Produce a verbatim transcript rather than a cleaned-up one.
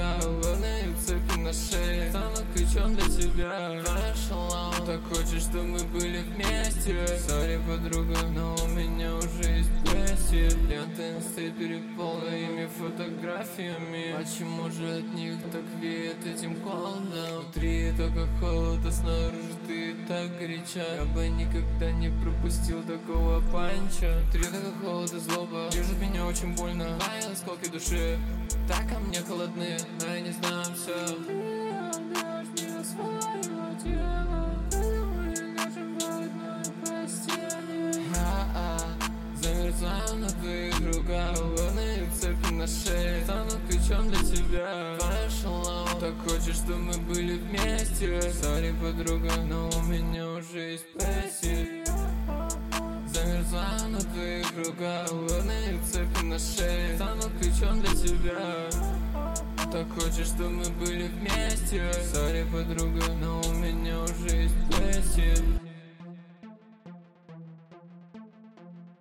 друга, ловные цепи на шее, стану ключом для тебя. Знаешь, Аллах, так хочешь, что мы были вместе. Сори, подруга, но у меня уже есть бестия. Ленты инсты переполнены фотографиями. Почему же от них так веет этим холодом? Внутри только холод, а снаружи ты так горяча. Я бы никогда не пропустил такого панча. Внутри только холод и злоба держит меня очень больно. Мои осколки души так ко мне холодны, но я не знаю все. Замерзаю на твоих руках, ловные цепи на шее, стану ключом для тебя. Знаешь, Аллах, так хочешь, что мы были вместе. Сори, подруга, но у меня уже есть пассия. Замерзаю на твоих руках, ловные цепи на шее, стану ключом для тебя. Так хочешь, что мы были вместе. Сори, подруга, но у меня